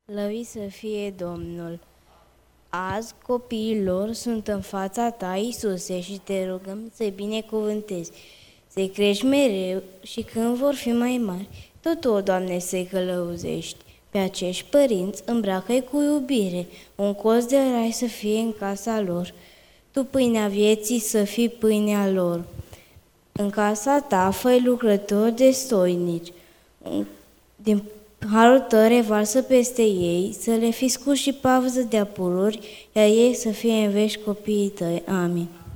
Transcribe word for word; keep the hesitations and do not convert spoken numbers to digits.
Slăvit să fie Domnul! Azi copiii lor sunt în fața ta, Iisuse, și te rugăm să-i binecuvântezi, să-i crești mereu și când vor fi mai mari, tot tu, Doamne, să-i călăuzești. Pe acești părinți îmbracă-i cu iubire, un colț de rai să fie în casa lor, tu, pâinea vieții, să fii pâinea lor. În casa ta fă-i lucrători destoinici, din harul tău revarsă peste ei, să le fi scurs și pavăză de apururi, iar ei să fie în vești copiii tăi. Amin.